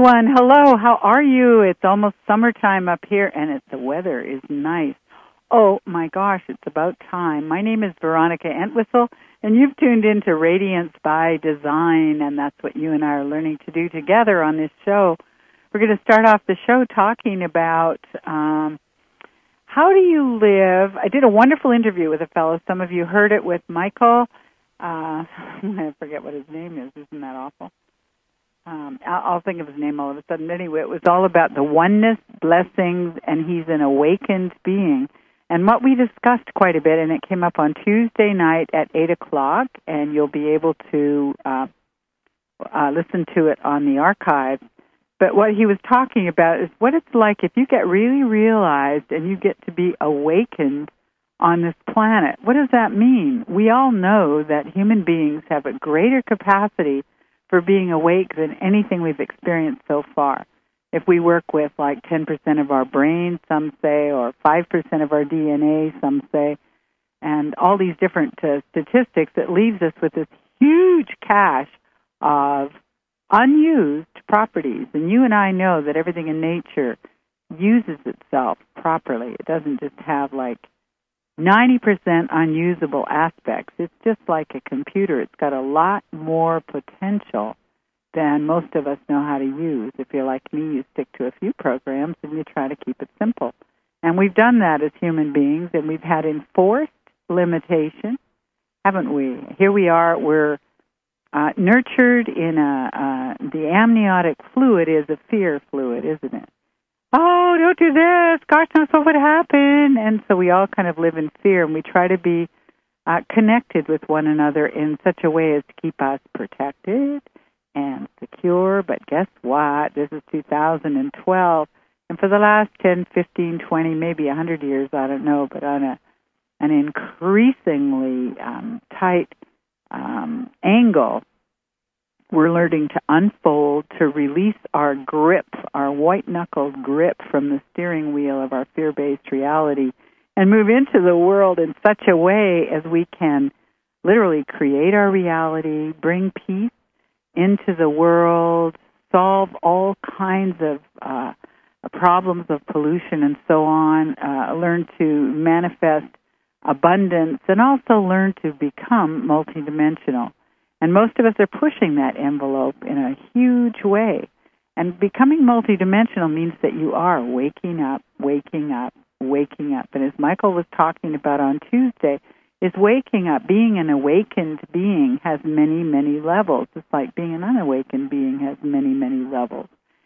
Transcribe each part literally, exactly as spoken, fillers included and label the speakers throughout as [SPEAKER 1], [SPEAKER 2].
[SPEAKER 1] everyone. Hello, how are you? It's almost summertime up here, and it, the weather is nice. Oh, my gosh, it's about time. My name is Veronica Entwistle, and you've tuned into Radiance by Design, and that's what you and I are learning to do together on this show. We're going to start off the show talking about um, how do you live. I did a wonderful interview with a fellow. Some of you heard it with Michael. Uh, I forget what his name is. Isn't that awful? Um, I'll, I'll think of his name all of a sudden. Anyway, it was all about the oneness, blessings, and he's an awakened being. And what we discussed quite a bit, and it came up on Tuesday night at eight o'clock, and you'll be able to uh, uh, listen to it on the archive. But what he was talking about is what it's like if you get really realized and you get to be awakened on this planet. What does that mean? We all know that human beings have a greater capacity for being awake than anything we've experienced so far. If we work with like ten percent of our brain, some say, or five percent of our D N A, some say, and all these different uh, statistics, it leaves us with this huge cache of unused properties. And you and I know that everything in nature uses itself properly. It doesn't just have like ninety percent unusable aspects. It's just like a computer. It's got a lot more potential than most of us know how to use. If you're like me, you stick to a few programs and you try to keep it simple. And we've done that as human beings, and we've had enforced limitation, haven't we? Here we are, we're uh, nurtured in a, uh, the amniotic fluid is a fear fluid, isn't it? Oh, don't do this. Gosh, knows what would happen. And so we all kind of live in fear, and we try to be uh, connected with one another in such a way as to keep us protected and secure. But guess what? This is two thousand twelve, and for the last ten, fifteen, twenty, maybe one hundred years, I don't know, but on a an increasingly um, tight um, angle, we're learning to unfold, to release our grip, our white-knuckled grip from the steering wheel of our fear-based reality, and move into the world in such a way as we can literally create our reality, bring peace into the world, solve all kinds of uh, problems of pollution and so on, uh, learn to manifest abundance, and also learn to become multidimensional. And most of us are pushing that envelope in a huge way. And becoming multidimensional means that you are waking up, waking up, waking up. And as Michael was talking about on Tuesday, is waking up. Being an awakened being has many, many levels. It's like being an unawakened being has many, many levels.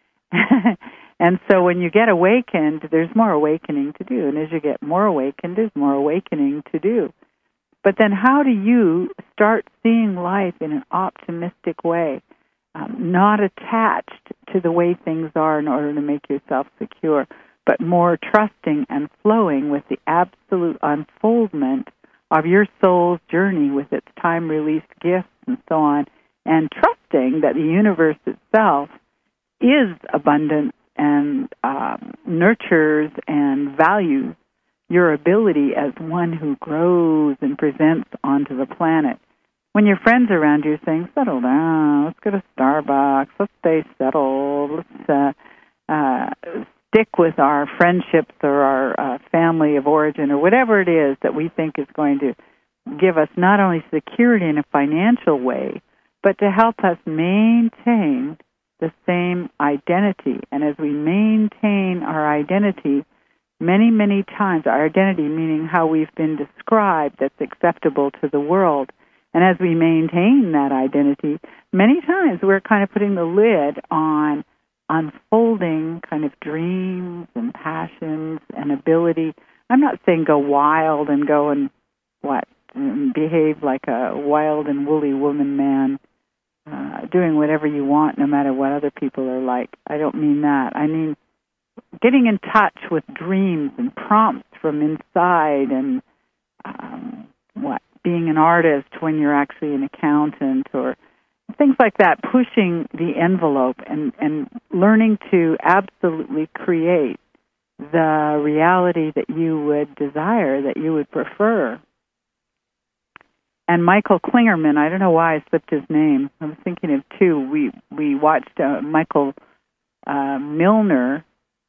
[SPEAKER 1] And so when you get awakened, there's more awakening to do. And as you get more awakened, there's more awakening to do. But then how do you start seeing life in an optimistic way, um, not attached to the way things are in order to make yourself secure, but more trusting and flowing with the absolute unfoldment of your soul's journey with its time-released gifts and so on, and trusting that the universe itself is abundance and um, nurtures and values your ability as one who grows and presents onto the planet. When your friends around you are saying, settle down, let's go to Starbucks, let's stay settled, let's uh, uh, stick with our friendships or our uh, family of origin or whatever it is that we think is going to give us not only security in a financial way, but to help us maintain the same identity. And as we maintain our identity, many, many times, our identity meaning how we've been described that's acceptable to the world, and as we maintain that identity, many times we're kind of putting the lid on unfolding kind of dreams and passions and ability. I'm not saying go wild and go and, what, behave like a wild and woolly woman man, uh, doing whatever you want no matter what other people are like. I don't mean that. I mean getting in touch with dreams and prompts from inside and, um, what, being an artist when you're actually an accountant or things like that, pushing the envelope and, and learning to absolutely create the reality that you would desire, that you would prefer. And Michael Klingerman, I don't know why I slipped his name. I was thinking of two. We we watched uh, Michael uh, Milner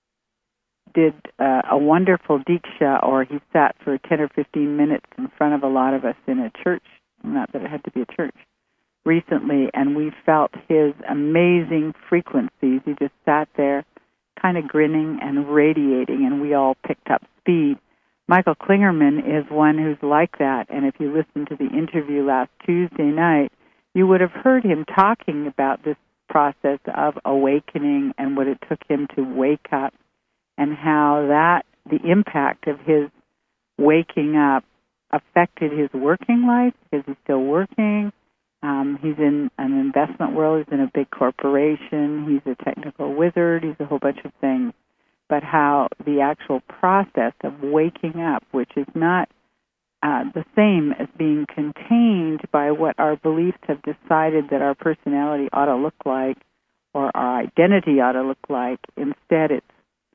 [SPEAKER 1] did uh, a wonderful diksha, or he sat for ten or fifteen minutes in front of a lot of us in a church, not that it had to be a church, recently, and we felt his amazing frequencies. He just sat there kind of grinning and radiating, and we all picked up speed. Michael Klingerman is one who's like that, and if you listened to the interview last Tuesday night, you would have heard him talking about this process of awakening and what it took him to wake up, and how that, the impact of his waking up affected his working life, because he's still working. Um, he's in an investment world. He's in a big corporation. He's a technical wizard. He's a whole bunch of things. But how the actual process of waking up, which is not uh, the same as being contained by what our beliefs have decided that our personality ought to look like or our identity ought to look like. Instead, it's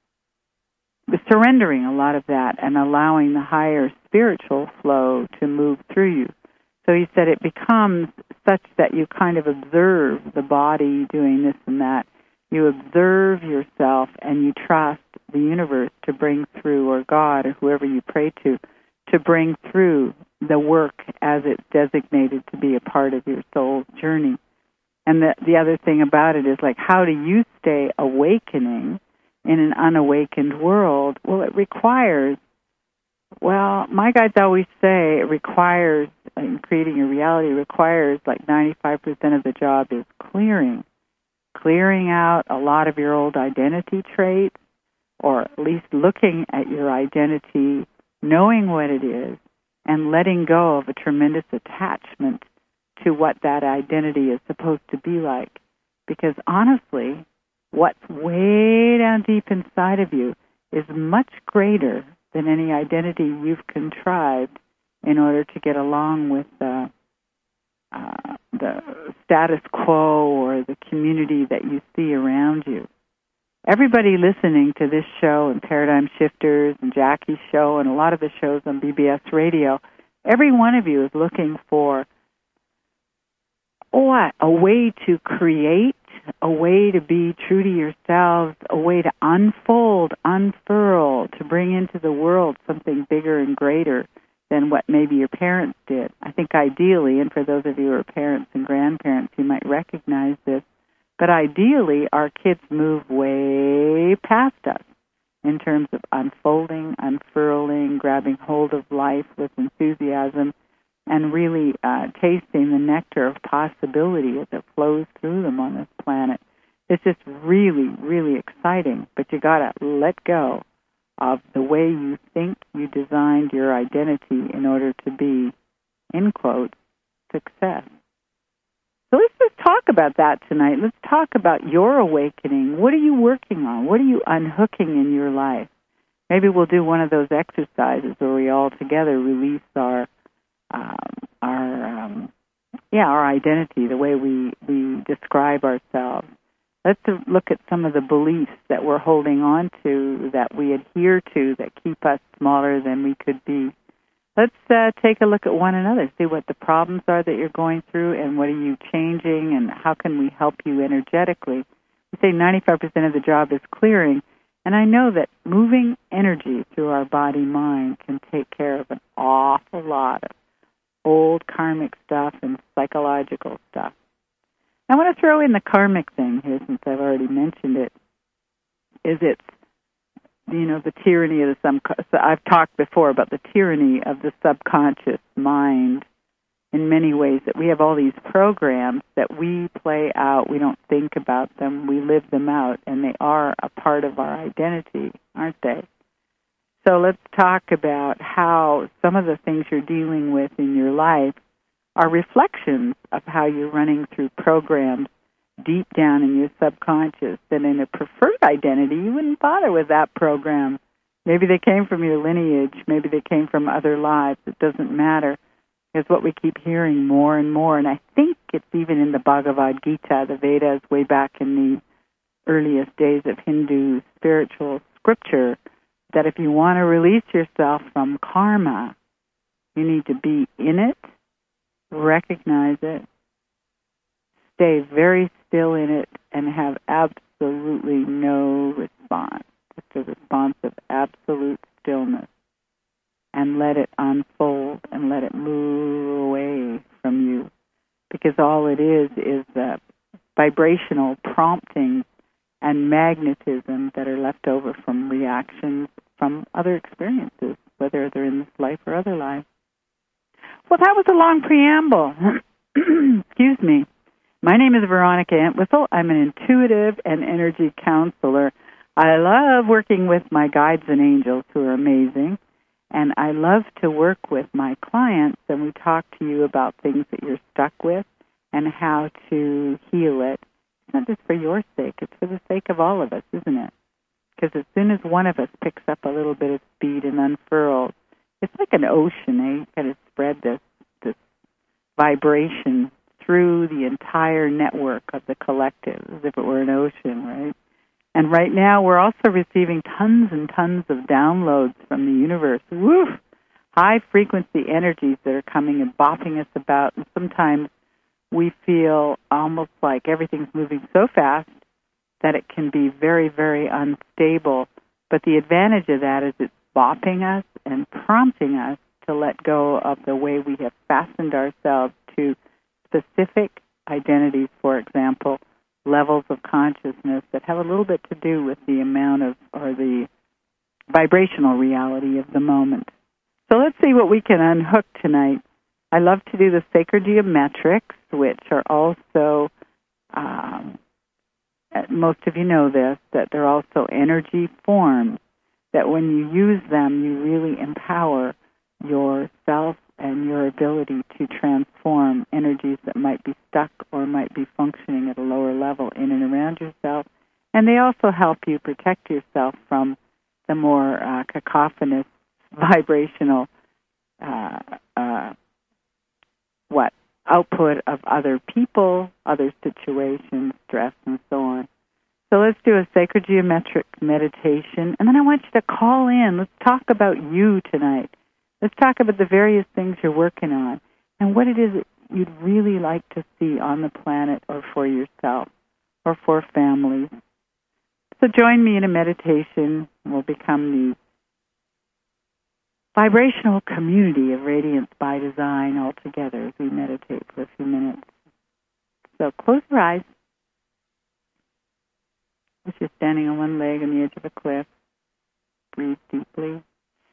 [SPEAKER 1] surrendering a lot of that and allowing the higher spiritual flow to move through you. So he said it becomes such that you kind of observe the body doing this and that. You observe yourself and you trust the universe to bring through, or God, or whoever you pray to, to bring through the work as it's designated to be a part of your soul's journey. And the, the other thing about it is, like, how do you stay awakening in an unawakened world? Well, it requires, well, my guides always say it requires, in creating a reality, requires like ninety-five percent of the job is clearing. Clearing out a lot of your old identity traits, or at least looking at your identity, knowing what it is, and letting go of a tremendous attachment to what that identity is supposed to be like. Because honestly, what's way down deep inside of you is much greater than any identity you've contrived in order to get along with the, uh, the status quo or the community that you see around you. Everybody listening to this show and Paradigm Shifters and Jackie's show and a lot of the shows on B B S Radio, every one of you is looking for what? A way to create, a way to be true to yourselves, a way to unfold, unfurl, to bring into the world something bigger and greater than what maybe your parents did. I think ideally, and for those of you who are parents and grandparents, you might recognize this, but ideally our kids move way past us in terms of unfolding, unfurling, grabbing hold of life with enthusiasm, and really uh, tasting the nectar of possibility as it flows through them on this planet. It's just really, really exciting, but you got to let go of the way you think you designed your identity in order to be, in quotes, success. So let's just talk about that tonight. Let's talk about your awakening. What are you working on? What are you unhooking in your life? Maybe we'll do one of those exercises where we all together release our Um, our um, yeah, our identity, the way we, we describe ourselves. Let's look at some of the beliefs that we're holding on to, that we adhere to, that keep us smaller than we could be. Let's uh, take a look at one another, see what the problems are that you're going through, and what are you changing, and how can we help you energetically. We say ninety-five percent of the job is clearing, and I know that moving energy through our body-mind can take care of an awful lot of old karmic stuff and psychological stuff. I want to throw in the karmic thing here, since I've already mentioned it, is it's, you know, the tyranny of the subconscious. I've talked before about the tyranny of the subconscious mind in many ways, that we have all these programs that we play out. We don't think about them. We live them out, and they are a part of our identity, aren't they? So let's talk about how some of the things you're dealing with in your life are reflections of how you're running through programs deep down in your subconscious. And in a preferred identity, you wouldn't bother with that program. Maybe they came from your lineage. Maybe they came from other lives. It doesn't matter. It's what we keep hearing more and more. And I think it's even in the Bhagavad Gita, the Vedas, way back in the earliest days of Hindu spiritual scripture, that if you want to release yourself from karma, you need to be in it, recognize it, stay very still in it and have absolutely no response. Just a response of absolute stillness. And let it unfold and let it move away from you. Because all it is is the vibrational promptings and magnetism that are left over from reactions from other experiences, whether they're in this life or other lives. Well, that was a long preamble. Excuse me. My name is Veronica Entwistle. I'm an intuitive and energy counselor. I love working with my guides and angels who are amazing. And I love to work with my clients, and we talk to you about things that you're stuck with and how to heal it. It's not just for your sake, it's for the sake of all of us, isn't it? Because as soon as one of us picks up a little bit of speed and unfurls, it's like an ocean, eh? You kind of spread this, this vibration through the entire network of the collective, as if it were an ocean, right? And right now, we're also receiving tons and tons of downloads from the universe. Woo! High-frequency energies that are coming and bopping us about. And sometimes we feel almost like everything's moving so fast that it can be very, very unstable. But the advantage of that is it's bopping us and prompting us to let go of the way we have fastened ourselves to specific identities, for example, levels of consciousness that have a little bit to do with the amount of, or the vibrational reality of the moment. So let's see what we can unhook tonight. I love to do the sacred geometrics, which are also, um, most of you know this, that they're also energy forms, that when you use them, you really empower yourself and your ability to transform energies that might be stuck or might be functioning at a lower level in and around yourself. And they also help you protect yourself from the more uh, cacophonous, vibrational, uh, uh, what, output of other people, other situations, stress, and so on. So let's do a sacred geometric meditation. And then I want you to call in. Let's talk about you tonight. Let's talk about the various things you're working on and what it is that you'd really like to see on the planet or for yourself or for families. So join me in a meditation. We'll become the vibrational community of Radiance by Design all together as we meditate for a few minutes. So close your eyes. If you're standing on one leg on the edge of a cliff, breathe deeply.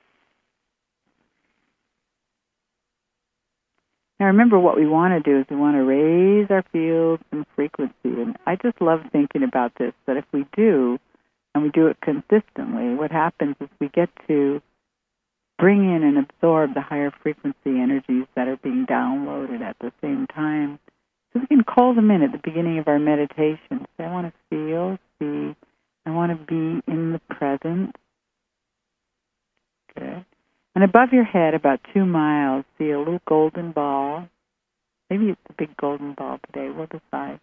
[SPEAKER 1] Now remember, what we want to do is we want to raise our fields and frequency. And I just love thinking about this, that if we do, and we do it consistently, what happens is we get to bring in and absorb the higher frequency energies that are being downloaded at the same time. So we can call them in at the beginning of our meditation. Say, I want to feel, see, I want to be in the present. Good. And above your head, about two miles, see a little golden ball. Maybe it's a big golden ball today. We'll decide.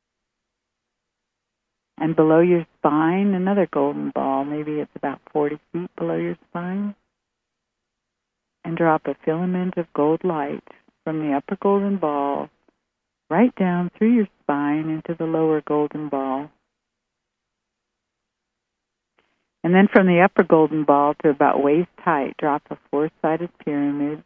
[SPEAKER 1] And below your spine, another golden ball. Maybe it's about forty feet below your spine. And drop a filament of gold light from the upper golden ball right down through your spine into the lower golden ball. And then from the upper golden ball to about waist height, drop a four-sided pyramid.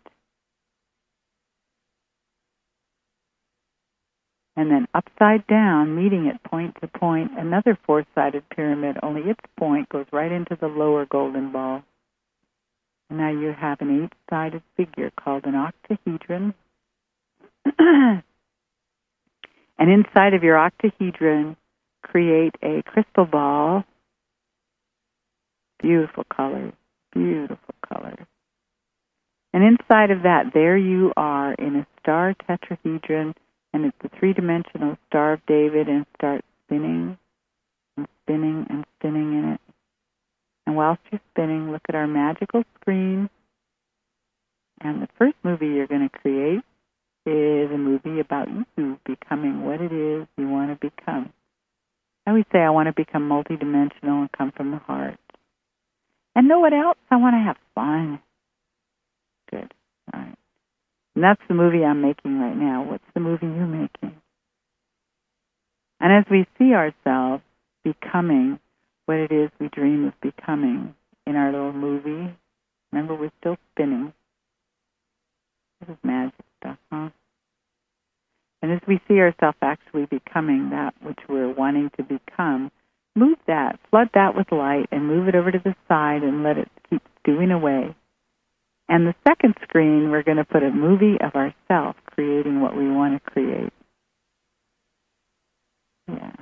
[SPEAKER 1] And then upside down, meeting at point to point, another four-sided pyramid, only its point goes right into the lower golden ball. And now you have an eight-sided figure called an octahedron. And inside of your octahedron, create a crystal ball. Beautiful colors, beautiful colors. And inside of that, there you are in a star tetrahedron, and it's the three-dimensional Star of David, and start spinning and spinning and spinning in it. And whilst you're spinning, look at our magical screen. And the first movie you're going to create is a movie about you becoming what it is you want to become. I always say I want to become multidimensional and come from the heart. And know what else? I want to have fun. Good. All right. And that's the movie I'm making right now. What's the movie you're making? And as we see ourselves becoming what it is we dream of becoming in our little movie, remember, we're still spinning. This is magic stuff, huh? And as we see ourselves actually becoming that which we're wanting to become, move that, flood that with light, and move it over to the side and let it keep stewing away. And the second screen, we're going to put a movie of ourselves creating what we want to create. Yeah.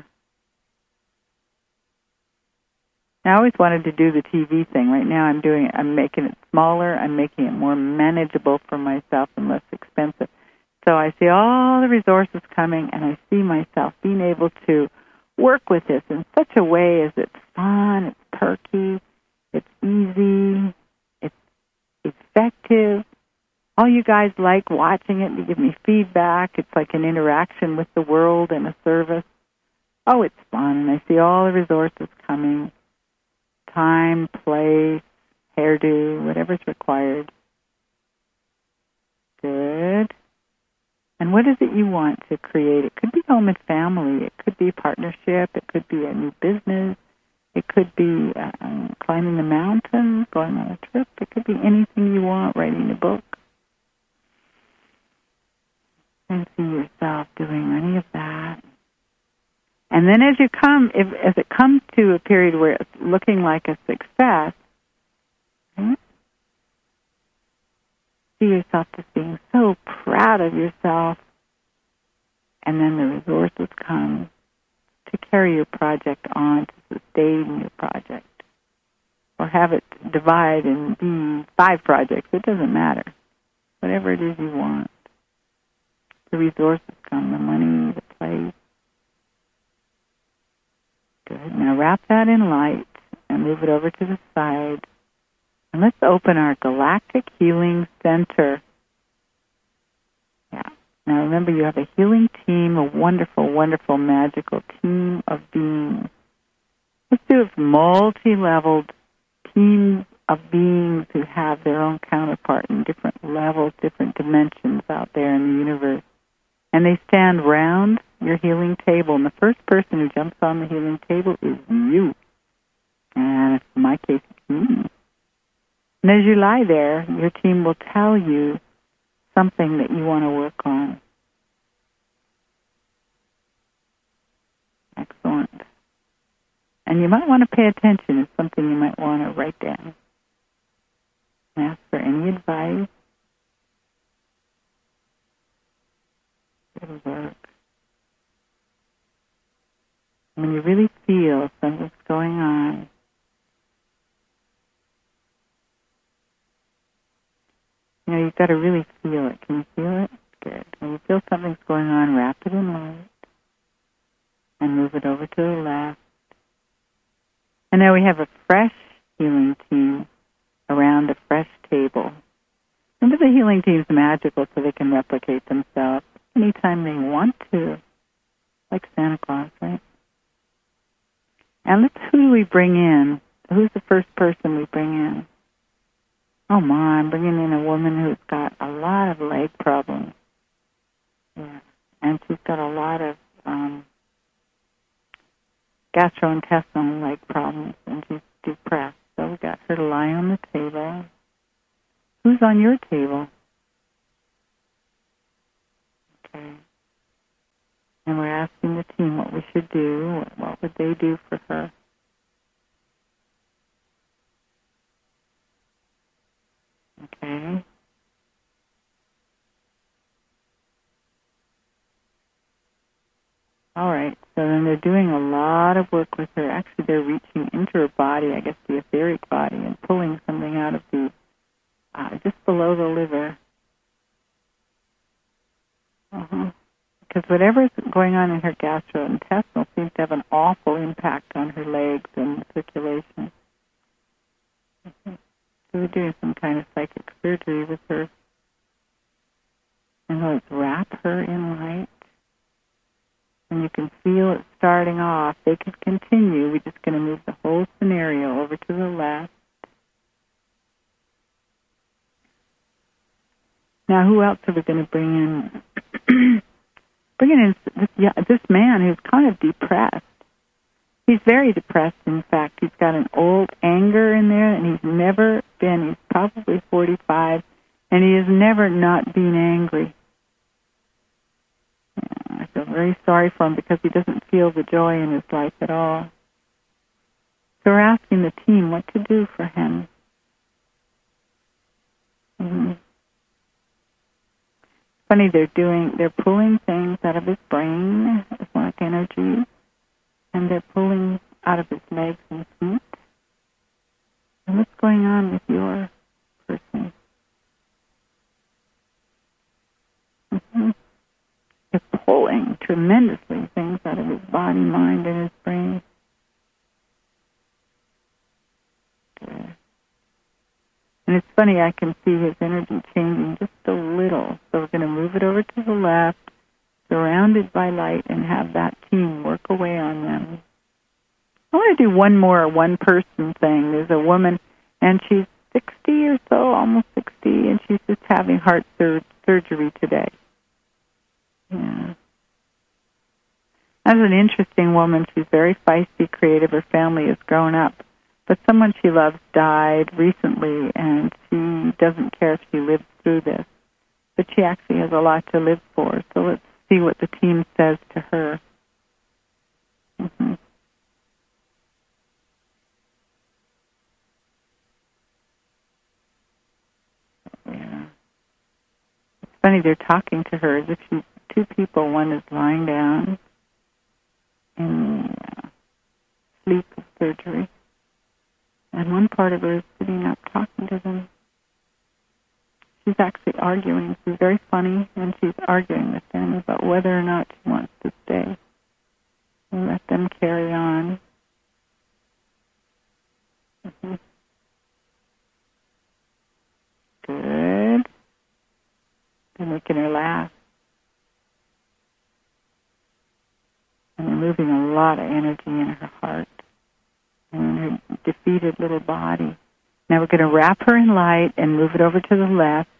[SPEAKER 1] I always wanted to do the T V thing. Right now I'm doing it. I'm making it smaller. I'm making it more manageable for myself and less expensive. So I see all the resources coming, and I see myself being able to work with this in such a way as it's fun, it's perky, it's easy, it's effective. All you guys like watching it. You give me feedback. It's like an interaction with the world and a service. Oh, it's fun. And I see all the resources coming. Time, place, hairdo, whatever's required. Good. And what is it you want to create? It could be home and family. It could be partnership. It could be a new business. It could be um, climbing the mountain, going on a trip. It could be anything you want, writing a book. And see yourself doing any of that. And then as you come, if, as it comes to a period where it's looking like a success, right, see yourself just being so proud of yourself, and then the resources come to carry your project on, to sustain your project, or have it divide and be five projects. It doesn't matter. Whatever it is you want. The resources come, the money, the place. Good. Now wrap that in light and move it over to the side. And let's open our Galactic Healing Center. Yeah. Now remember, you have a healing team, a wonderful, wonderful, magical team of beings. Let's do it multi-leveled teams of beings who have their own counterpart in different levels, different dimensions out there in the universe. And they stand round your healing table. And the first person who jumps on the healing table is you. And in my case, it's me. And as you lie there, your team will tell you something that you want to work on. Excellent. And you might want to pay attention. It's something you might want to write down. Ask for any advice. It'll work. When you really feel something's going on, you know, you've got to really feel it. Can you feel it? Good. When you feel something's going on, wrap it in light and move it over to the left. And now we have a fresh healing team around a fresh table. Remember, the healing team's magical, so they can replicate themselves anytime they want to, like Santa Claus, right? And let's, who do we bring in? Who's the first person we bring in? Oh, my, I'm bringing in a woman who's got a lot of leg problems. Yeah. And she's got a lot of um, gastrointestinal leg problems, and she's depressed. So we got her to lie on the table. Who's on your table? Okay. And we're asking the team what we should do. What would they do for her? Okay. All right. So then they're doing a lot of work with her. Actually, they're reaching into her body, I guess the etheric body, and pulling something out of the, uh, just below the liver. Uh-huh. Because whatever's going on in her gastrointestinal seems to have an awful impact on her legs and circulation. Mm-hmm. So we're doing some kind of psychic surgery with her. And let's wrap her in light. And you can feel it starting off. They can continue. We're just going to move the whole scenario over to the left. Now, who else are we going to bring in? bringing in this, yeah, this man who's kind of depressed. He's very depressed, in fact. He's got an old anger in there, and he's never been, he's probably forty-five, and he has never not been angry. Yeah, I feel very sorry for him because he doesn't feel the joy in his life at all. So we're asking the team what to do for him. Mm-hmm. Funny, they're doing, they're pulling things out of his brain, like energy, and they're pulling out of his legs and feet. And what's going on with your person? Mm-hmm. They're pulling tremendously things out of his body, mind, and his brain. Good. And it's funny, I can see his energy changing just a little. So we're going to move it over to the left, surrounded by light, and have that team work away on them. I want to do one more one-person thing. There's a woman, and she's sixty or so, almost sixty, and she's just having heart sur- surgery today. Yeah. That's an interesting woman. She's very feisty, creative. Her family has grown up. But someone she loves died recently, and she doesn't care if she lives through this. But she actually has a lot to live for. So let's see what the team says to her. Mm-hmm. Yeah. It's funny, they're talking to her as if she's two people. One is lying down in uh, sleep of surgery. And one part of her is sitting up talking to them. She's actually arguing. She's very funny, and she's arguing with them about whether or not she wants to stay. And let them carry on. Mm-hmm. Good. They're making her laugh. And they're moving a lot of energy in her heart and her defeated little body. Now we're going to wrap her in light and move it over to the left.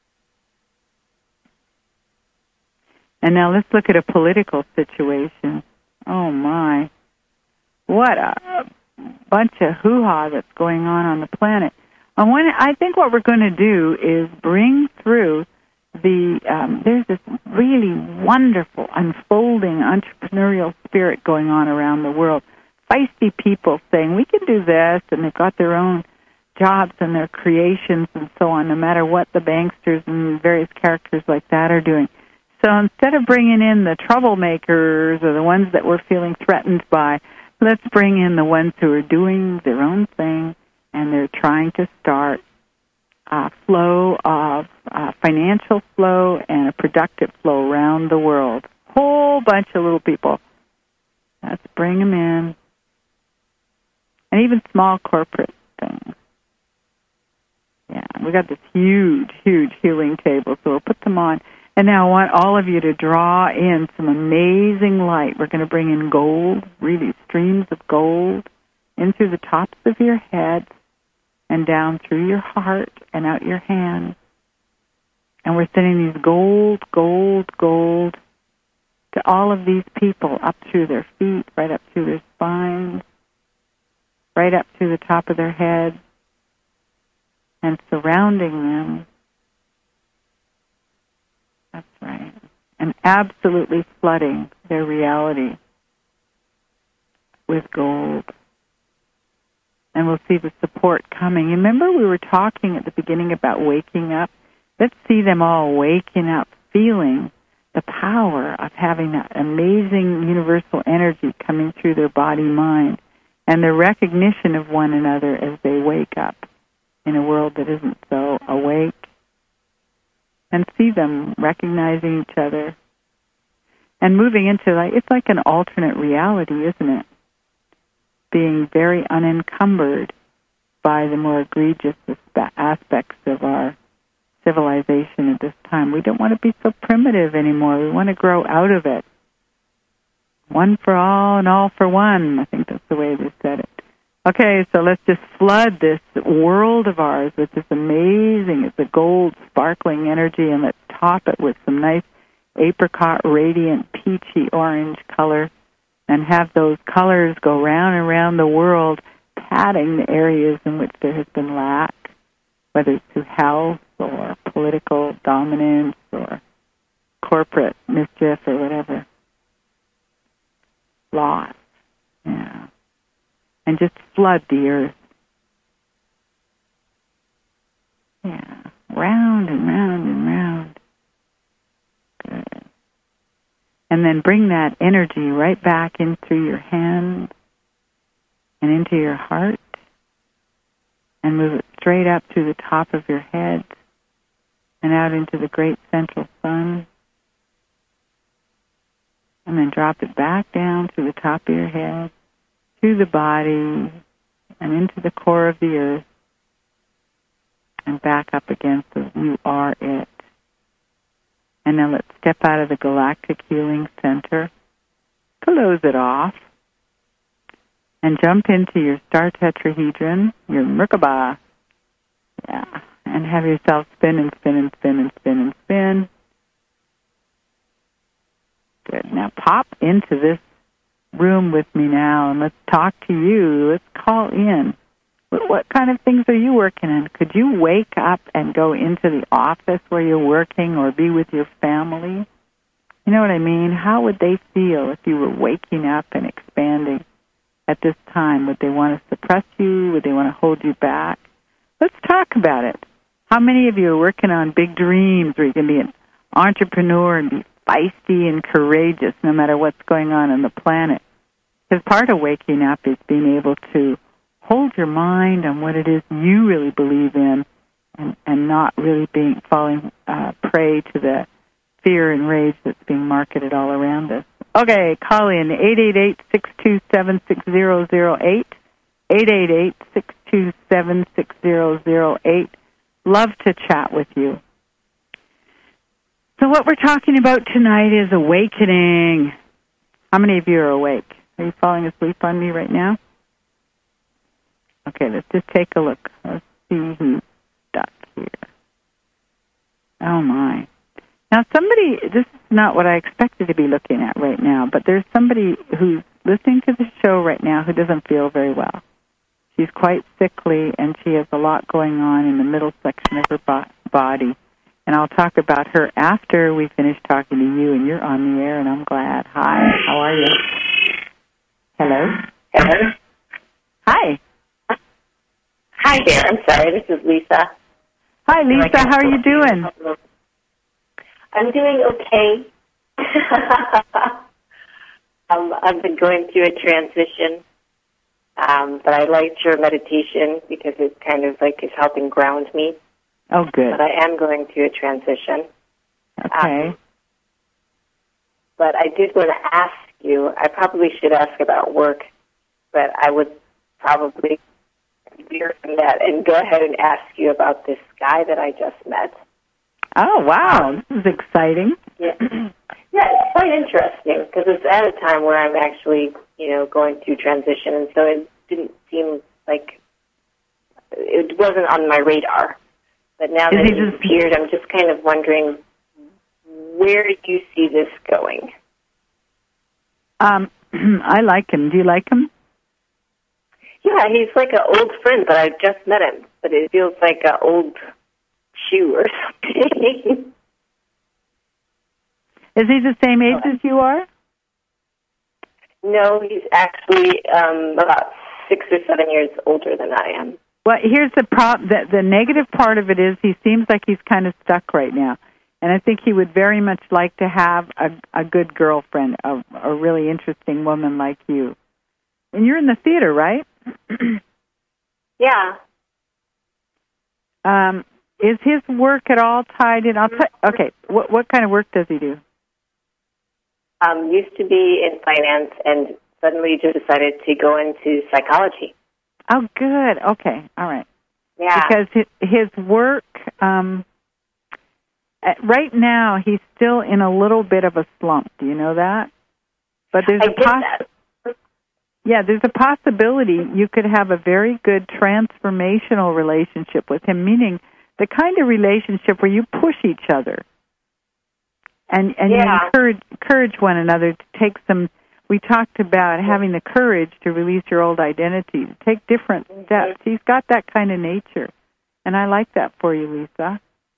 [SPEAKER 1] And now let's look at a political situation. Oh, my. What a bunch of hoo-ha that's going on on the planet. I, want to, I think what we're going to do is bring through the, um, there's this really wonderful, unfolding entrepreneurial spirit going on around the world. Feisty people saying, we can do this, and they've got their own jobs and their creations and so on, no matter what the banksters and various characters like that are doing. So instead of bringing in the troublemakers or the ones that we're feeling threatened by, let's bring in the ones who are doing their own thing, and they're trying to start a flow of uh, financial flow and a productive flow around the world. Whole bunch of little people. Let's bring them in. And even small corporate things. Yeah, we got this huge, huge healing table, so we'll put them on. And now I want all of you to draw in some amazing light. We're going to bring in gold, really streams of gold, in through the tops of your head and down through your heart and out your hands. And we're sending these gold, gold, gold to all of these people up through their feet, right up through their spines, right up to the top of their head, and surrounding them. That's right. And absolutely flooding their reality with gold. And we'll see the support coming. Remember we were talking at the beginning about waking up? Let's see them all waking up, feeling the power of having that amazing universal energy coming through their body-mind, and the recognition of one another as they wake up in a world that isn't so awake. And see them recognizing each other and moving into, like, it's like an alternate reality, isn't it? Being very unencumbered by the more egregious aspects of our civilization at this time. We don't want to be so primitive anymore. We want to grow out of it. One for all and all for one. I think that's the way they said it. Okay, so let's just flood this world of ours with this amazing, it's a gold sparkling energy, and let's top it with some nice apricot, radiant, peachy orange color, and have those colors go round and round the world, patting the areas in which there has been lack, whether it's through health or political dominance or corporate mischief or whatever. Loss. Yeah. And just flood the earth. Yeah. Round and round and round. Good. And then bring that energy right back in through your hands and into your heart, and move it straight up through the top of your head and out into the great central sun. And then drop it back down to the top of your head, through the body, and into the core of the earth, and back up again so you are it. And now let's step out of the galactic healing center, close it off, and jump into your star tetrahedron, your Merkaba. Yeah, and have yourself spin and spin and spin and spin and spin. Good. Now pop into this room with me now, and let's talk to you. Let's call in. What, what kind of things are you working on? Could you wake up and go into the office where you're working or be with your family? You know what I mean? How would they feel if you were waking up and expanding at this time? Would they want to suppress you? Would they want to hold you back? Let's talk about it. How many of you are working on big dreams where you can be an entrepreneur and be feisty and courageous no matter what's going on on the planet? Because part of waking up is being able to hold your mind on what it is you really believe in, and, and not really being falling uh, prey to the fear and rage that's being marketed all around us. Okay, call in eight eight eight, six two seven, six zero zero eight, eight eight eight, six two seven, six zero zero eight. Love to chat with you. So what we're talking about tonight is awakening. How many of you are awake? Are you falling asleep on me right now? Okay, let's just take a look. Let's see who's stuck here. Oh, my. Now, somebody, this is not what I expected to be looking at right now, but there's somebody who's listening to the show right now who doesn't feel very well. She's quite sickly, and she has a lot going on in the middle section of her bo- body. And I'll talk about her after we finish talking to you, and you're on the air, and I'm glad. Hi, how are you? Hello?
[SPEAKER 2] Hello?
[SPEAKER 1] Hi.
[SPEAKER 2] Hi there. I'm sorry. This is Lisa.
[SPEAKER 1] Hi, Lisa. How are you doing?
[SPEAKER 2] I'm doing okay. um, I've been going through a transition, um, but I liked your meditation because it kind of like is helping ground me.
[SPEAKER 1] Oh, good.
[SPEAKER 2] But I am going through a transition.
[SPEAKER 1] Okay. Um,
[SPEAKER 2] but I did want to ask you, I probably should ask about work, but I would probably veer from that and go ahead and ask you about this guy that I just met.
[SPEAKER 1] Oh, wow. Um, this is exciting.
[SPEAKER 2] Yeah, yeah, it's quite interesting because it's at a time where I'm actually, you know, going through transition, and so it didn't seem like it wasn't on my radar. But now that he just appeared, I'm just kind of wondering, where do you see this going?
[SPEAKER 1] Um, I like him. Do you like him?
[SPEAKER 2] Yeah, he's like an old friend, but I just met him. But it feels like an old shoe or something.
[SPEAKER 1] Is he the same age as you are?
[SPEAKER 2] No, he's actually um, about six or seven years older than I am.
[SPEAKER 1] Well, here's the pro- the, the negative part of it is he seems like he's kind of stuck right now. And I think he would very much like to have a, a good girlfriend, a, a really interesting woman like you. And you're in the theater, right?
[SPEAKER 2] Yeah.
[SPEAKER 1] Um, is his work at all tied in? I'll t- okay, what, what kind of work does he do?
[SPEAKER 2] Um, used to be in finance and suddenly just decided to go into psychology.
[SPEAKER 1] Oh, good. Okay. All right.
[SPEAKER 2] Yeah.
[SPEAKER 1] Because his, his work, um, right now, he's still in a little bit of a slump. Do you know that? But there's
[SPEAKER 2] I
[SPEAKER 1] a poss- Yeah, there's a possibility you could have a very good transformational relationship with him, meaning the kind of relationship where you push each other. And and
[SPEAKER 2] yeah.
[SPEAKER 1] you encourage, encourage one another to take some, we talked about having the courage to release your old identity, to take different mm-hmm. steps. He's got that kind of nature. And I like that for you, Lisa.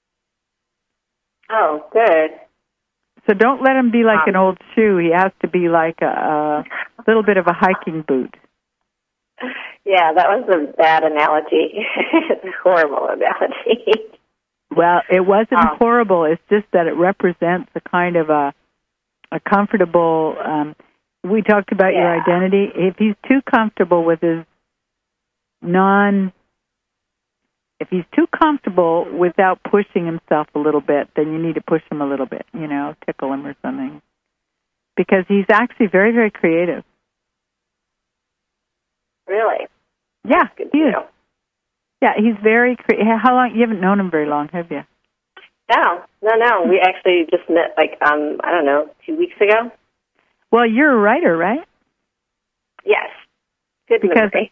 [SPEAKER 2] Oh, good.
[SPEAKER 1] So don't let him be like
[SPEAKER 2] um,
[SPEAKER 1] an old shoe. He has to be like a, a little bit of a hiking boot.
[SPEAKER 2] Yeah, that was a bad analogy. It's a horrible analogy.
[SPEAKER 1] Well, it wasn't
[SPEAKER 2] um,
[SPEAKER 1] horrible. It's just that it represents a kind of a a comfortable. Um, we talked about
[SPEAKER 2] yeah.
[SPEAKER 1] your identity. If he's too comfortable with his non, if he's too comfortable without pushing himself a little bit, then you need to push him a little bit. You know, tickle him or something, because he's actually very, very creative.
[SPEAKER 2] Really?
[SPEAKER 1] Yeah,
[SPEAKER 2] good
[SPEAKER 1] he
[SPEAKER 2] to
[SPEAKER 1] is.
[SPEAKER 2] know.
[SPEAKER 1] Yeah, he's very creative. How long? You haven't known him very long, have you?
[SPEAKER 2] No, no, no. We actually just met, like, um, I don't know, two weeks ago.
[SPEAKER 1] Well, you're a writer, right?
[SPEAKER 2] Yes. Good
[SPEAKER 1] because
[SPEAKER 2] memory.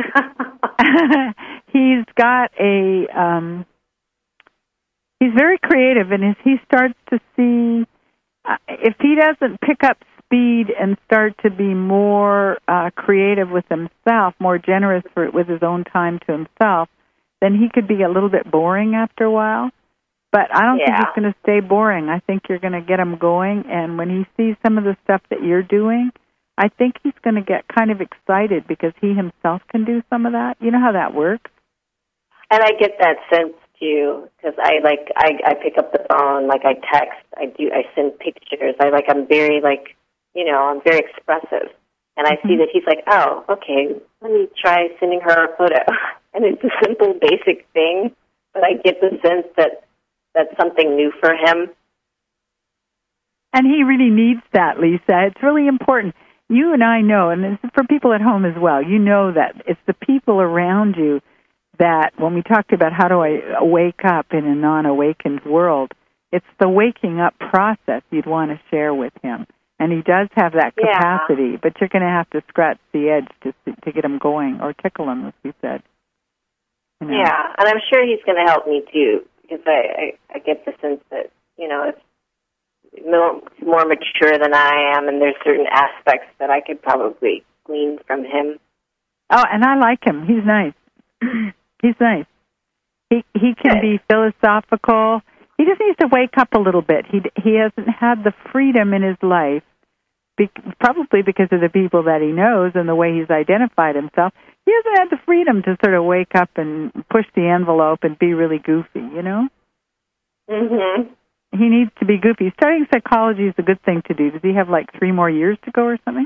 [SPEAKER 1] he's got a, um, he's very creative, and as he starts to see, uh, if he doesn't pick up speed and start to be more uh, creative with himself, more generous for, with his own time to himself, then he could be a little bit boring after a while. But I don't
[SPEAKER 2] yeah.
[SPEAKER 1] think he's going to stay boring. I think you're going to get him going, and when he sees some of the stuff that you're doing, I think he's going to get kind of excited because he himself can do some of that. You know how that works?
[SPEAKER 2] And I get that sense too, because I like I, I pick up the phone, like I text, I do, I send pictures. I like I'm very like you know I'm very expressive, and I mm-hmm. see that he's like, oh, okay, let me try sending her a photo, and it's a simple, basic thing, but I get the sense that that's something new for him.
[SPEAKER 1] And he really needs that, Lisa. It's really important. You and I know, and this is for people at home as well, you know that it's the people around you that, when we talked about how do I wake up in a non-awakened world, it's the waking up process you'd want to share with him. And he does have that capacity, yeah. but you're going to have to scratch the edge to to get him going, or tickle him, as you said. You know.
[SPEAKER 2] Yeah, and I'm sure he's going to help me too, because I, I, I get the sense that, you know, it's more, more mature than I am, and there's certain aspects that I could probably glean from him.
[SPEAKER 1] Oh, and I like him. He's nice. He's nice. He he can Good. be philosophical. He just needs to wake up a little bit. He he hasn't had the freedom in his life, be, probably because of the people that he knows and the way he's identified himself. He hasn't had the freedom to sort of wake up and push the envelope and be really goofy, you know?
[SPEAKER 2] Mm-hmm.
[SPEAKER 1] He needs to be goofy. Studying psychology is a good thing to do. Does he have like three more years to go or something?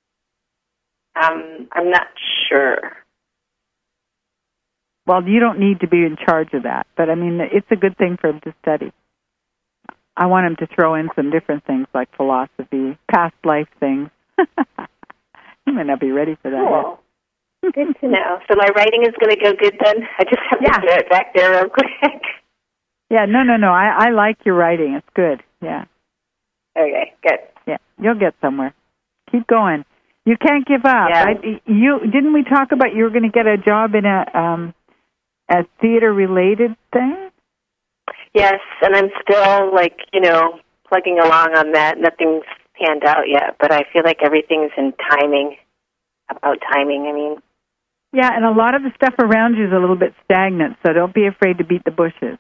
[SPEAKER 2] Um, I'm not sure.
[SPEAKER 1] Well, you don't need to be in charge of that, but I mean, it's a good thing for him to study. I want him to throw in some different things like philosophy, past life things. He might not be ready for that
[SPEAKER 2] cool.
[SPEAKER 1] yet.
[SPEAKER 2] Good to know. So my writing is going to go good then? I just have
[SPEAKER 1] yeah.
[SPEAKER 2] to do it back there real quick.
[SPEAKER 1] Yeah, no, no, no. I, I like your writing. It's good. Yeah.
[SPEAKER 2] Okay, good.
[SPEAKER 1] Yeah, you'll get somewhere. Keep going. You can't give up.
[SPEAKER 2] Yeah.
[SPEAKER 1] I, you didn't we talk about you were going to get a job in a um, a theater-related thing?
[SPEAKER 2] Yes, and I'm still, like, you know, plugging along on that. Nothing's panned out yet, but I feel like everything's in timing, about timing, I mean.
[SPEAKER 1] Yeah, and a lot of the stuff around you is a little bit stagnant, so don't be afraid to beat the bushes.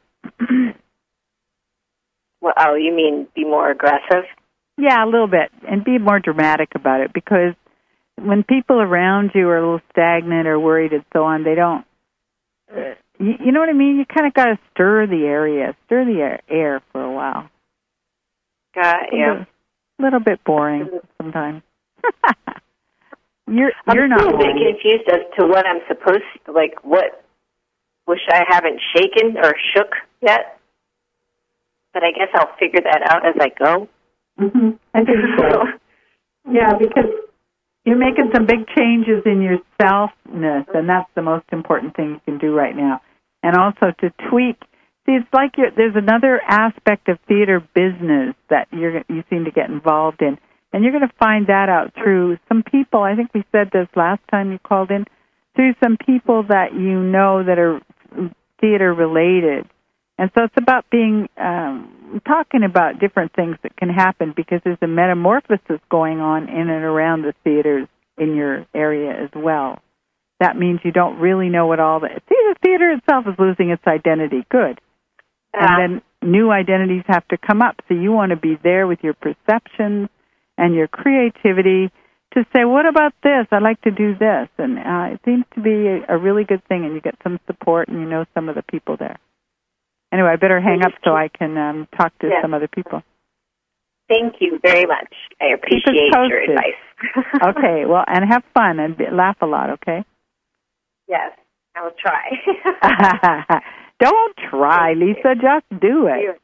[SPEAKER 2] Well, oh, you mean be more aggressive?
[SPEAKER 1] Yeah, a little bit, and be more dramatic about it, because when people around you are a little stagnant or worried and so on, they don't, uh, you, you know what I mean? You kind of got to stir the area, stir the air, air for a while.
[SPEAKER 2] Got you.
[SPEAKER 1] A little bit boring sometimes. You're,
[SPEAKER 2] I'm
[SPEAKER 1] you're not
[SPEAKER 2] still a bit confused as to what I'm supposed to, like, what, wish I haven't shaken or shook yet. But I guess I'll figure that out as I go.
[SPEAKER 1] Mm-hmm. I think so. Yeah, because you're making some big changes in your selfness, and that's the most important thing you can do right now. And also to tweak. See, it's like you're, there's another aspect of theater business that you're, you seem to get involved in. And you're going to find that out through some people. I think we said this last time you called in. Through some people that you know that are theater related. And so it's about being um, talking about different things that can happen because there's a metamorphosis going on in and around the theaters in your area as well. That means you don't really know what all the... See, the theater itself is losing its identity. Good. Uh, and then new identities have to come up. So you want to be there with your perceptions and your creativity to say, what about this? I'd like to do this. And uh, it seems to be a, a really good thing, and you get some support, and you know some of the people there. Anyway, I better hang up so I can um, talk to yeah. some other people.
[SPEAKER 2] Thank you very much. I appreciate your advice.
[SPEAKER 1] Okay, well, and have fun and be, laugh a lot, okay?
[SPEAKER 2] Yes, I will try.
[SPEAKER 1] Don't try,
[SPEAKER 2] Thank
[SPEAKER 1] Lisa.
[SPEAKER 2] You.
[SPEAKER 1] Just do it.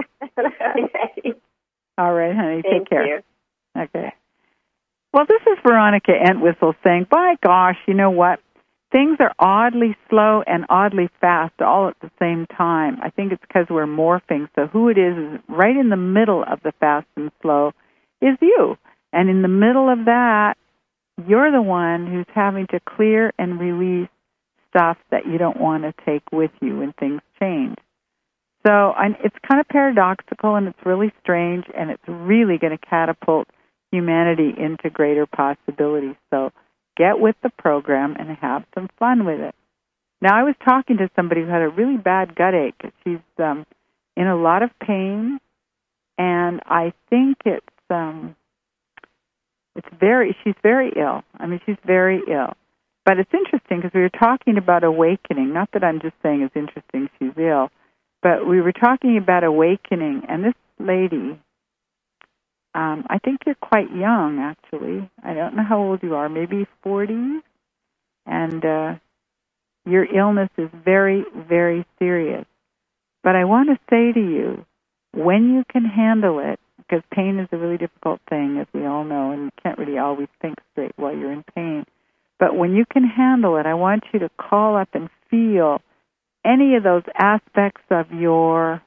[SPEAKER 2] Okay.
[SPEAKER 1] All right, honey.
[SPEAKER 2] Thank
[SPEAKER 1] Take care.
[SPEAKER 2] You.
[SPEAKER 1] Okay. Well, this is Veronica Entwistle saying, by gosh, you know what? Things are oddly slow and oddly fast all at the same time. I think it's because we're morphing. So who it is is right in the middle of the fast and slow is you. And in the middle of that, you're the one who's having to clear and release stuff that you don't want to take with you when things change. So and it's kind of paradoxical, and it's really strange, and it's really going to catapult humanity into greater possibilities. So get with the program and have some fun with it. Now, I was talking to somebody who had a really bad gut ache. She's um, in a lot of pain, and I think it's um, it's very. She's very ill. I mean, she's very ill. But it's interesting because we were talking about awakening. Not that I'm just saying it's interesting she's ill, but we were talking about awakening. And this lady, um, I think you're quite young, actually. I don't know how old you are, maybe forty. And uh, your illness is very, very serious. But I want to say to you, when you can handle it, because pain is a really difficult thing, as we all know, and you can't really always think straight while you're in pain. But when you can handle it, I want you to call up and feel any of those aspects of your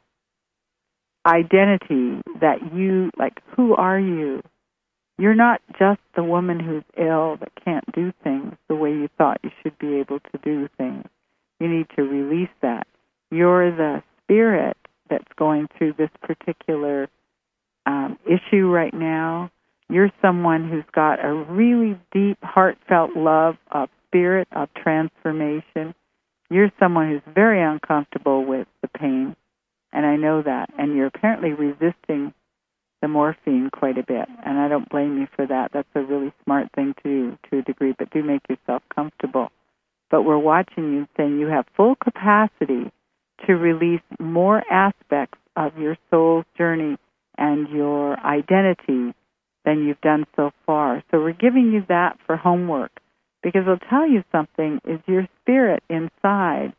[SPEAKER 1] identity that you, like, who are you? You're not just the woman who's ill that can't do things the way you thought you should be able to do things. You need to release that. You're the spirit that's going through this particular um, issue right now. You're someone who's got a really deep, heartfelt love of spirit, of transformation. You're someone who's very uncomfortable with the pain, and I know that. And you're apparently resisting the morphine quite a bit, and I don't blame you for that. That's a really smart thing to do to a degree, but do make yourself comfortable. But we're watching you saying you have full capacity to release more aspects of your soul's journey and your identity than you've done so far. So we're giving you that for homework, because I'll tell you something, is your spirit inside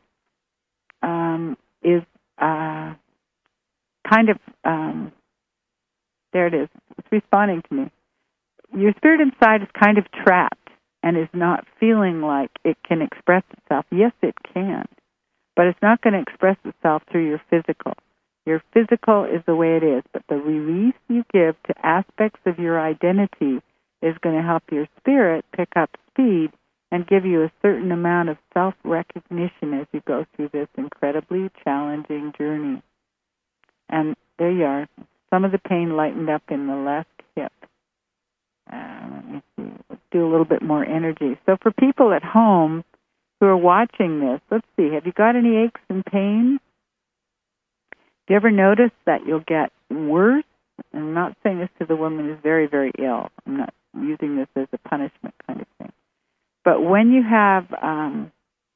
[SPEAKER 1] um, is uh, kind of, um, there it is, it's responding to me. Your spirit inside is kind of trapped and is not feeling like it can express itself. Yes, it can, but it's not going to express itself through your physical. Your physical is the way it is, but the release you give to aspects of your identity is going to help your spirit pick up speed and give you a certain amount of self-recognition as you go through this incredibly challenging journey. And there you are. Some of the pain lightened up in the left hip. Uh, let me see. Let's do a little bit more energy. So for people at home who are watching this, let's see. Have you got any aches and pains? Do you ever notice that you'll get worse? I'm not saying this to the woman who's very, very ill. I'm not using this as a punishment kind of thing. But when you have, um,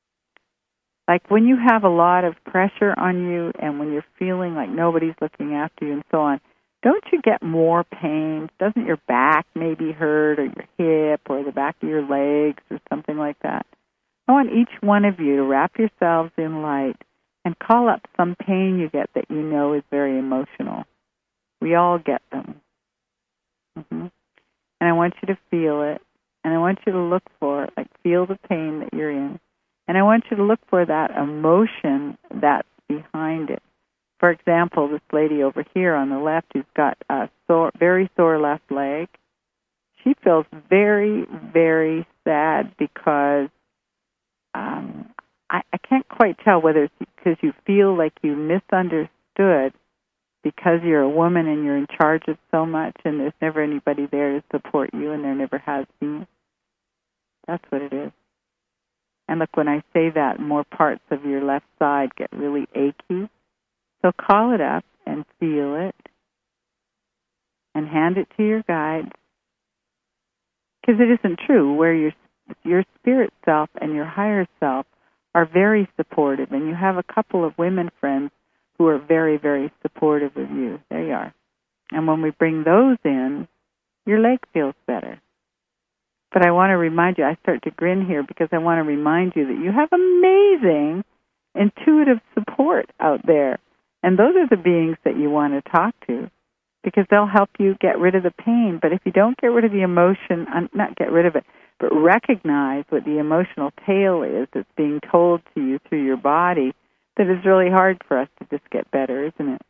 [SPEAKER 1] like when you have a lot of pressure on you and when you're feeling like nobody's looking after you and so on, don't you get more pain? Doesn't your back maybe hurt, or your hip, or the back of your legs, or something like that? I want each one of you to wrap yourselves in light and call up some pain you get that you know is very emotional. We all get them. Mm-hmm. And I want you to feel it. And I want you to look for it, like feel the pain that you're in. And I want you to look for that emotion that's behind it. For example, this lady over here on the left who's got a sore, very sore left leg, she feels very, very sad because um, I, I can't quite tell whether it's because you feel like you misunderstood because you're a woman and you're in charge of so much and there's never anybody there to support you and there never has been. That's what it is. And look, when I say that, more parts of your left side get really achy. So call it up and feel it and hand it to your guides. Because it isn't true, where your your spirit self and your higher self are very supportive, and you have a couple of women friends who are very, very supportive of you. There you are. And when we bring those in, your leg feels better. But I want to remind you, I start to grin here because I want to remind you that you have amazing intuitive support out there. And those are the beings that you want to talk to because they'll help you get rid of the pain. But if you don't get rid of the emotion, not get rid of it, but recognize what the emotional tale is that's being told to you through your body, that is really hard for us to just get better, isn't it?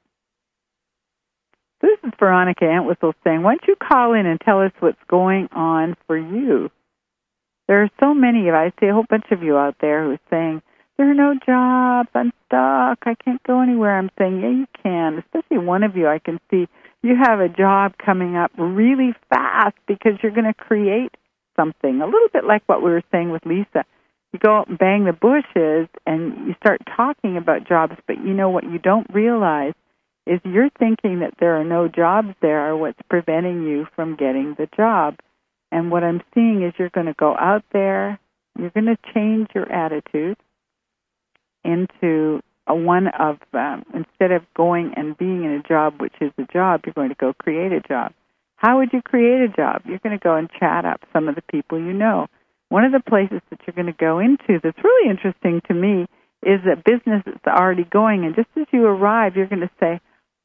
[SPEAKER 1] This is Veronica Entwistle saying, why don't you call in and tell us what's going on for you? There are so many of I see a whole bunch of you out there who are saying, there are no jobs, I'm stuck, I can't go anywhere. I'm saying, yeah, you can. Especially one of you, I can see you have a job coming up really fast because you're going to create something. A little bit like what we were saying with Lisa. You go out and bang the bushes and you start talking about jobs, but you know what you don't realize is you're thinking that there are no jobs there are what's preventing you from getting the job. And what I'm seeing is you're going to go out there, you're going to change your attitude into a one of, um, instead of going and being in a job, which is a job, you're going to go create a job. How would you create a job? You're going to go and chat up some of the people you know. One of the places that you're going to go into that's really interesting to me is a business that's already going, and just as you arrive, you're going to say,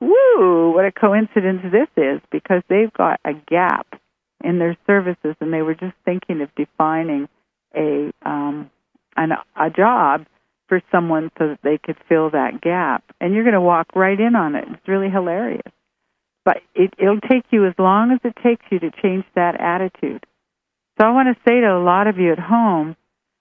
[SPEAKER 1] woo, what a coincidence this is, because they've got a gap in their services, and they were just thinking of defining a um, an, a job for someone so that they could fill that gap. And you're going to walk right in on it. It's really hilarious. But it, it'll take you as long as it takes you to change that attitude. So I want to say to a lot of you at home,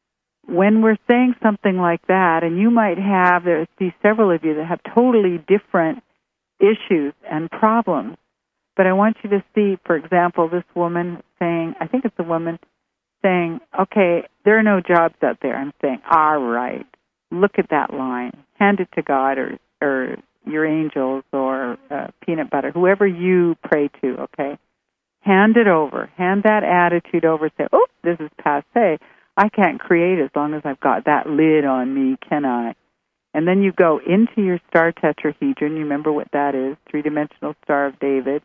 [SPEAKER 1] when we're saying something like that, and you might have, there I see several of you that have totally different issues and problems, but I want you to see, for example, this woman saying, I think it's a woman saying, okay, there are no jobs out there. I'm saying, all right, look at that line. Hand it to God or, or your angels or uh, peanut butter, whoever you pray to, okay? Hand it over. Hand that attitude over. Say, oh, this is passé. I can't create as long as I've got that lid on me, can I? And then you go into your star tetrahedron. You remember what that is, three-dimensional Star of David.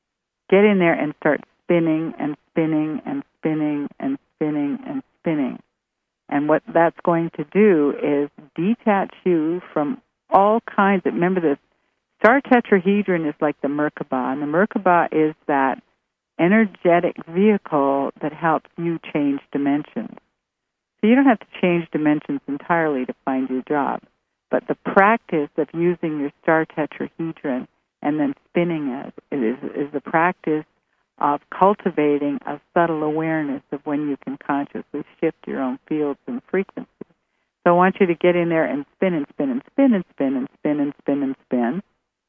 [SPEAKER 1] Get in there and start spinning and spinning and spinning and spinning and spinning. And what that's going to do is detach you from all kinds of, remember the star tetrahedron is like the Merkaba, and the Merkaba is that energetic vehicle that helps you change dimensions. So you don't have to change dimensions entirely to find your job, but the practice of using your star tetrahedron and then spinning it is, is the practice of cultivating a subtle awareness of when you can consciously shift your own fields and frequencies. So I want you to get in there and spin and spin and spin and spin and spin and spin and spin.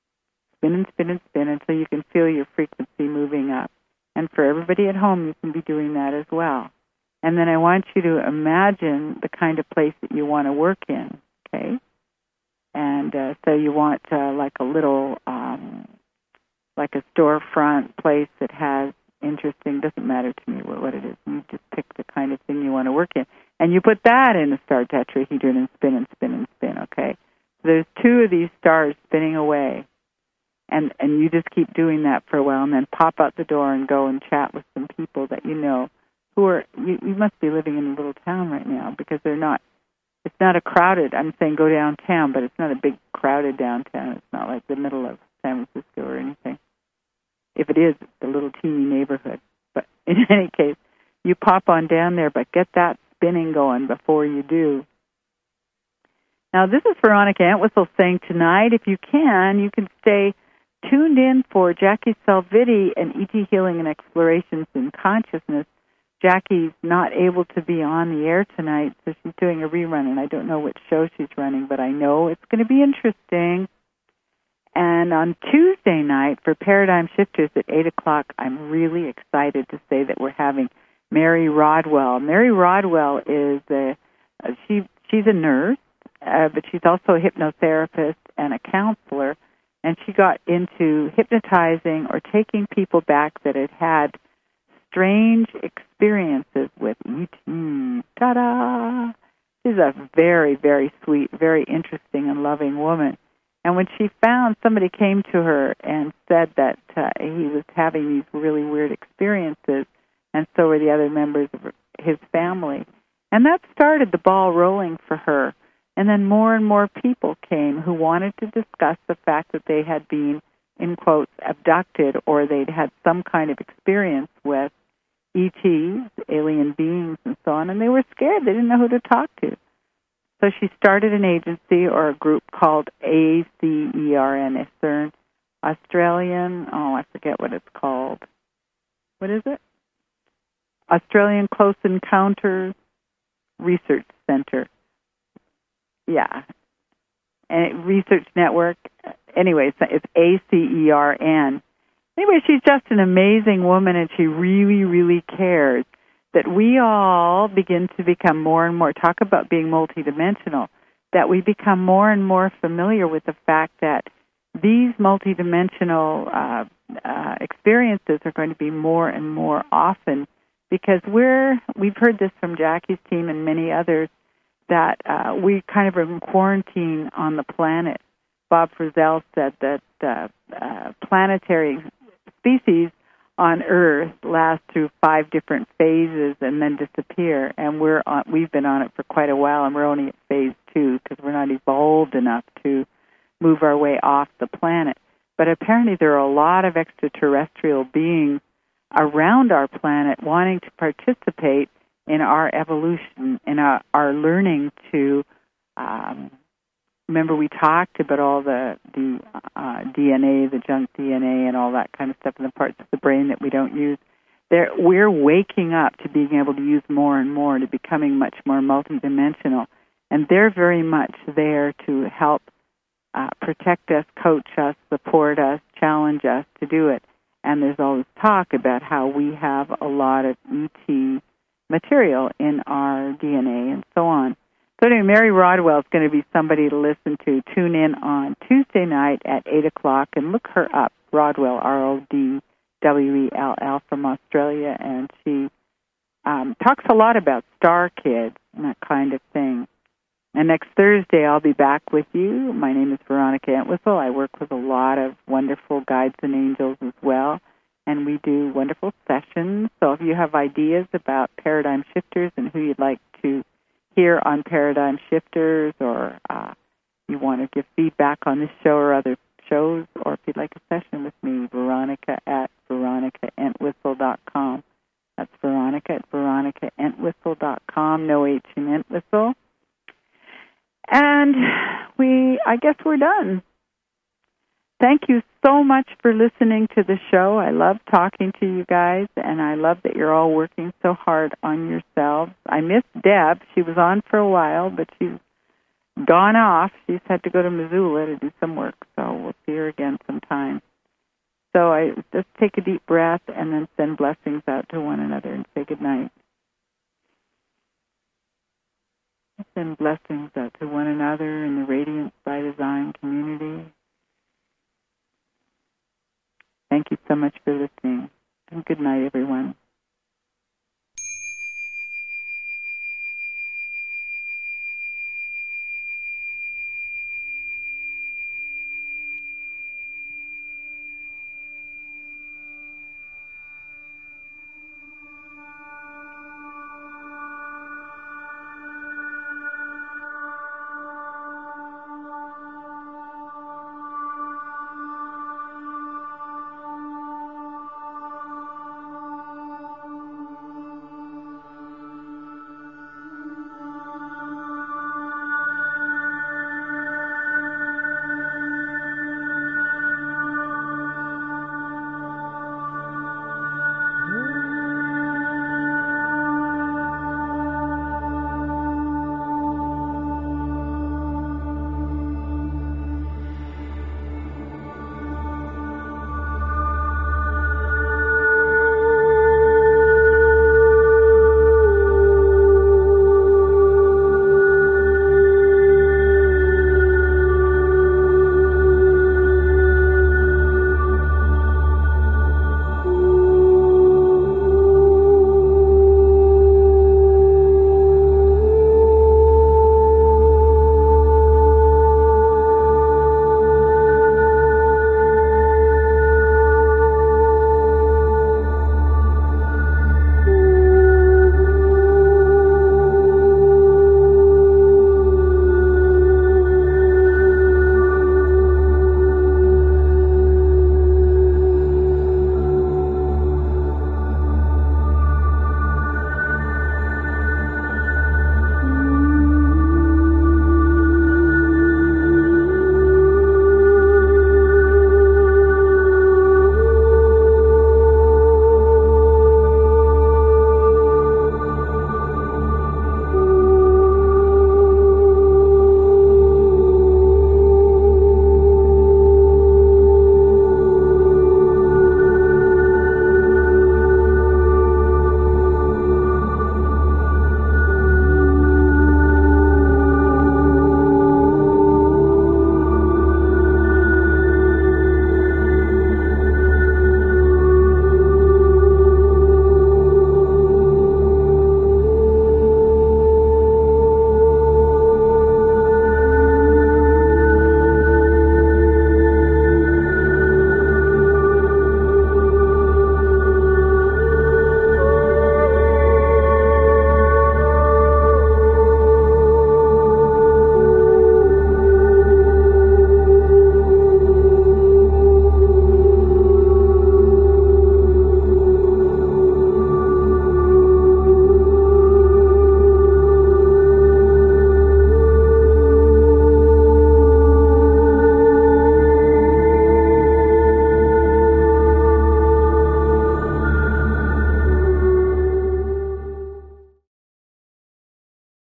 [SPEAKER 1] Spin and spin and spin until you can feel your frequency moving up. And for everybody at home, you can be doing that as well. And then I want you to imagine the kind of place that you want to work in, okay? And uh, so you want uh, like a little, um, like a storefront place that has interesting, doesn't matter to me what, what it is. You just pick the kind of thing you want to work in. And you put that in a star tetrahedron and spin and spin and spin, okay? So there's two of these stars spinning away. And and you just keep doing that for a while and then pop out the door and go and chat with some people that you know who are, you, you must be living in a little town right now because they're not, it's not a crowded, I'm saying go downtown, but it's not a big crowded downtown. It's not like the middle of San Francisco or anything. If it is, it's a little teeny neighborhood. But in any case, you pop on down there, but get that spinning going before you do. Now, this is Veronica Entwistle saying tonight, if you can, you can stay tuned in for Jackie Salvitti and E T Healing and Explorations in Consciousness. Jackie's not able to be on the air tonight, so she's doing a rerun, and I don't know which show she's running, but I know it's going to be interesting. And on Tuesday night for Paradigm Shifters at eight o'clock, I'm really excited to say that we're having Mary Rodwell. Mary Rodwell is a, she, she's a nurse, uh, but she's also a hypnotherapist and a counselor. And she got into hypnotizing or taking people back that had had strange experiences with E T. Ta-da! She's a very, very sweet, very interesting and loving woman. And when she found somebody came to her and said that uh, he was having these really weird experiences, and so were the other members of his family. And that started the ball rolling for her. And then more and more people came who wanted to discuss the fact that they had been, in quotes, abducted, or they'd had some kind of experience with E Ts, alien beings, and so on, and they were scared. They didn't know who to talk to. So she started an agency or a group called A C E R N, CERN, Australian, oh, I forget what it's called. What is it? Australian Close Encounters Research Center. Yeah. And Research Network. Anyway, it's A C E R N. Anyway, she's just an amazing woman, and she really, really cares that we all begin to become more and more, talk about being multidimensional, that we become more and more familiar with the fact that these multidimensional uh, uh, experiences are going to be more and more often, because we're, we've heard this from Jackie's team and many others, that uh, we kind of are in quarantine on the planet. Bob Frizzell said that uh, uh, planetary species on Earth last through five different phases and then disappear, and we're on, we've been on it for quite a while, and we're only at phase two because we're not evolved enough to move our way off the planet. But apparently there are a lot of extraterrestrial beings around our planet wanting to participate in our evolution, in our, our learning to um, remember we talked about all the, the uh, D N A, the junk D N A and all that kind of stuff, and the parts of the brain that we don't use. There, we're waking up to being able to use more and more, to becoming much more multidimensional. And they're very much there to help uh, protect us, coach us, support us, challenge us to do it. And there's always talk about how we have a lot of E T material in our D N A and so on. So anyway, Mary Rodwell is going to be somebody to listen to. Tune in on Tuesday night at eight o'clock and look her up, Rodwell, R O D W E L L, from Australia. And she um, talks a lot about star kids and that kind of thing. And next Thursday, I'll be back with you. My name is Veronica Entwistle. I work with a lot of wonderful guides and angels as well. And we do wonderful sessions. So if you have ideas about paradigm shifters and who you'd like to hear on Paradigm Shifters, or uh, you want to give feedback on this show or other shows, or if you'd like a session with me, Veronica at veronica entwistle dot com. That's Veronica at veronica entwistle dot com, no H in Entwistle. And we, I guess we're done. Thank you so much for listening to the show. I love talking to you guys, and I love that you're all working so hard on yourselves. I miss Deb. She was on for a while, but she's gone off. She's had to go to Missoula to do some work, so we'll see her again sometime. So I just take a deep breath and then send blessings out to one another and say goodnight. Send blessings out to one another in the Radiance by Design community. Thank you so much for listening, and good night, everyone.